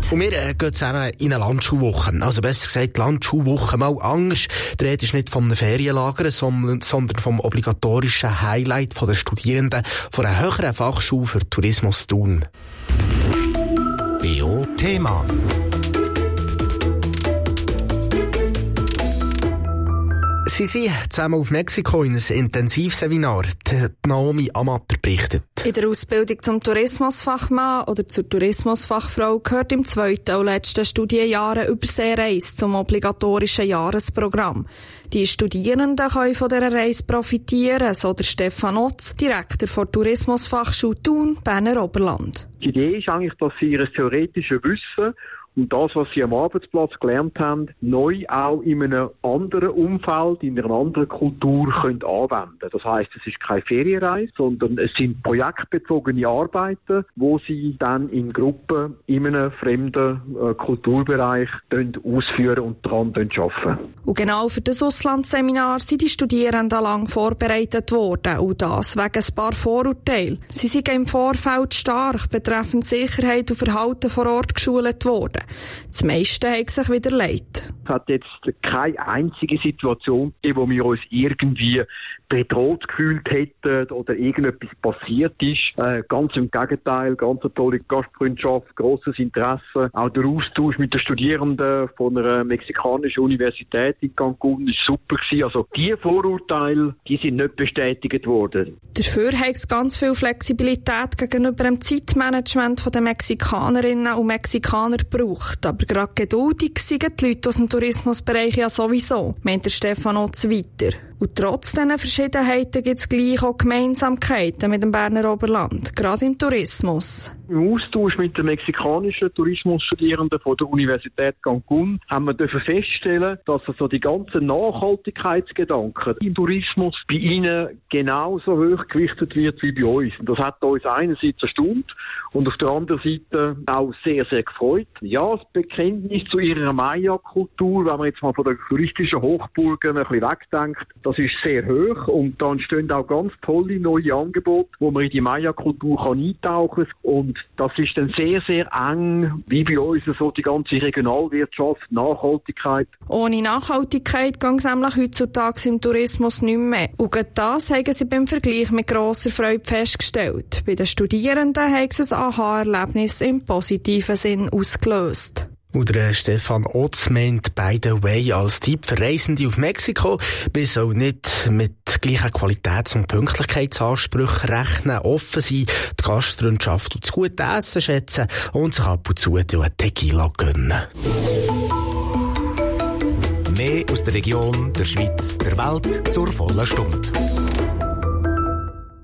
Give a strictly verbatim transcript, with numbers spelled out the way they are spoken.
Und wir äh, gehen zusammen in eine Landschulwoche. Also besser gesagt, Landschulwoche mal anders. Die Rede ist nicht von einem Ferienlager, sondern, sondern vom obligatorischen Highlight der Studierenden von einer höheren Fachschule für Tourismus Thun. B O Thema. Sie sind zusammen auf Mexiko in ein Intensivseminar. Die Naomi Amatter berichtet. In der Ausbildung zum Tourismusfachmann oder zur Tourismusfachfrau gehört im zweiten und letzten Studienjahr eine Überseereise zum obligatorischen Jahresprogramm. Die Studierenden können von dieser Reise profitieren, so der Stefan Otz, Direktor der Tourismusfachschule Thun, Berner Oberland. Die Idee ist eigentlich, dass sie ihr theoretisches Wissen und das, was sie am Arbeitsplatz gelernt haben, neu auch in einem anderen Umfeld, in einer anderen Kultur können anwenden. Das heisst, es ist keine Ferienreise, sondern es sind projektbezogene Arbeiten, wo sie dann in Gruppen in einem fremden äh, Kulturbereich ausführen und daran arbeiten. Und genau für das Auslandsseminar sind die Studierenden lang vorbereitet worden. Und das wegen ein paar Vorurteilen. Sie sind im Vorfeld stark betreffend Sicherheit und Verhalten vor Ort geschult worden. Das meiste hat sich widerlegt. Es hat jetzt keine einzige Situation gegeben, wo wir uns irgendwie bedroht gefühlt hätten oder irgendetwas passiert ist. Äh, ganz im Gegenteil, ganz eine tolle Gastfreundschaft, grosses Interesse. Auch der Austausch mit den Studierenden von einer mexikanischen Universität in Cancun war super gewesen. Also die Vorurteile, die sind nicht bestätigt worden. Dafür hat es ganz viel Flexibilität gegenüber dem Zeitmanagement der Mexikanerinnen und Mexikaner gebraucht. Aber gerade geduldig sind die Leute aus dem Tourismusbereich ja sowieso, meint der Stefan Otz weiter. Und trotz diesen Verschiedenheiten gibt es gleich auch Gemeinsamkeiten mit dem Berner Oberland, gerade im Tourismus. Im Austausch mit den mexikanischen Tourismusstudierenden von der Universität Cancun haben wir feststellen, dass also die ganzen Nachhaltigkeitsgedanken im Tourismus bei ihnen genauso hoch gewichtet wird wie bei uns. Und das hat uns einerseits erstaunt und auf der anderen Seite auch sehr, sehr gefreut. Ja, das Bekenntnis zu ihrer Maya-Kultur, wenn man jetzt mal von der touristischen Hochburgen ein bisschen wegdenkt, das ist sehr hoch und da entstehen auch ganz tolle neue Angebote, wo man in die Maya-Kultur kann eintauchen kann. Und das ist dann sehr, sehr eng, wie bei uns so die ganze Regionalwirtschaft, Nachhaltigkeit. Ohne Nachhaltigkeit geht es nämlich heutzutage im Tourismus nicht mehr. Und gerade das haben sie beim Vergleich mit grosser Freude festgestellt. Bei den Studierenden haben sie ein Aha-Erlebnis im positiven Sinn ausgelöst. Und der Stefan Otz meint, by the way, als Tipp für Reisende auf Mexiko, man soll nicht mit gleichen Qualitäts- und Pünktlichkeitsansprüchen rechnen, offen sein, die Gastfreundschaft und das gute Essen schätzen und sich ab und zu einen Tequila gönnen. Mehr aus der Region, der Schweiz, der Welt zur vollen Stunde.